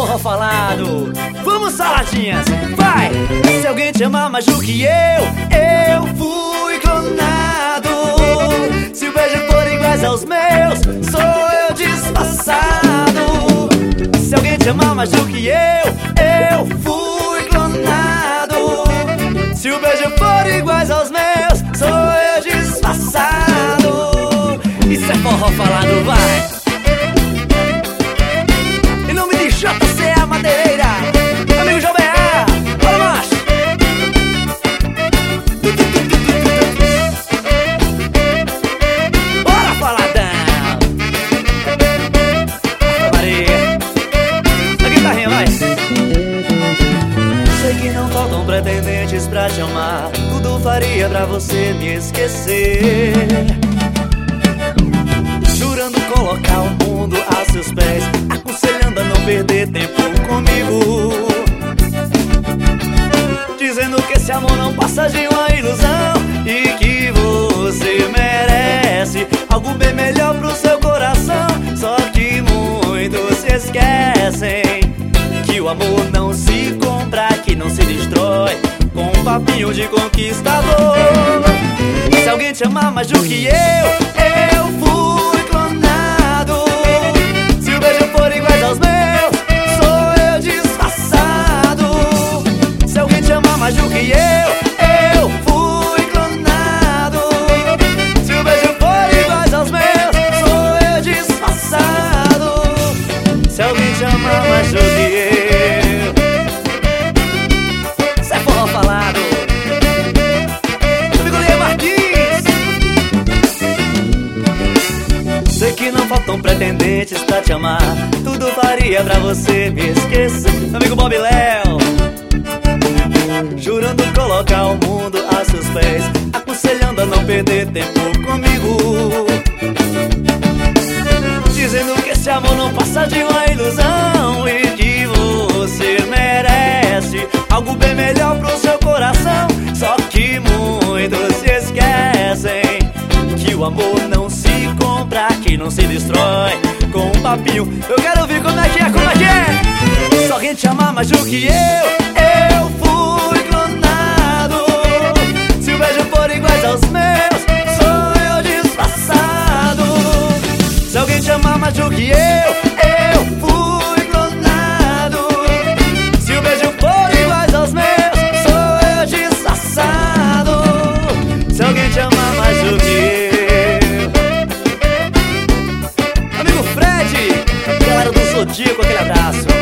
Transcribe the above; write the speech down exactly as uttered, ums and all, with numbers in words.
forró falado. Vamos, saladinhas, vai! Se alguém te ama mais do que eu, eu fui clonado. Se o beijo for iguais aos meus, sou eu disfarçado. Se alguém te ama mais do que eu, eu fui clonado. Se o beijo for iguais aos meus, sou eu disfarçado. Isso é forró falado, vai! Em nome de J C A Madeireira, amigo João B A, bora macho! Bora faladão! Maria, a guitarrinha, vai! Sei que não faltam pretendentes pra te amar, tudo faria pra você me esquecer, jurando colocar o mundo a seus pés, aconselhando a não perder tempo comigo, dizendo que esse amor não passa de uma ilusão e que você merece algo bem melhor pro seu coração. Só que muitos se esquecem que o amor não se compra, que não se destrói com um papinho de conquistador. Se alguém te amar mais do que eu, eu fui clonado. Se o beijo for iguais aos meus, sou eu disfarçado. Se alguém te amar mais do que eu, eu fui clonado. Se o beijo for iguais aos meus, sou eu disfarçado. Se alguém te amar mais do que eu, isso é forró falado. Sei que não faltam pretendentes pra te amar, tudo faria pra você me esquecer. Meu amigo Bob Léo, jurando colocar o mundo a seus pés, aconselhando a não perder tempo comigo, dizendo que esse amor não passa de uma ilusão e que você merece algo bem melhor pro seu coração. Só que muitos se esquecem que o amor não se compra, que não se destrói com um papinho. Eu quero ouvir como é que é, como é que é. Se alguém te amar mais do que eu, eu fui clonado. Se o beijo for iguais aos meus, sou eu disfarçado. Se alguém te amar mais do que eu, eu fui clonado. Se o beijo for iguais aos meus, sou eu disfarçado. Se alguém te amar mais do que eu, galera do Zodíaco, aquele abraço.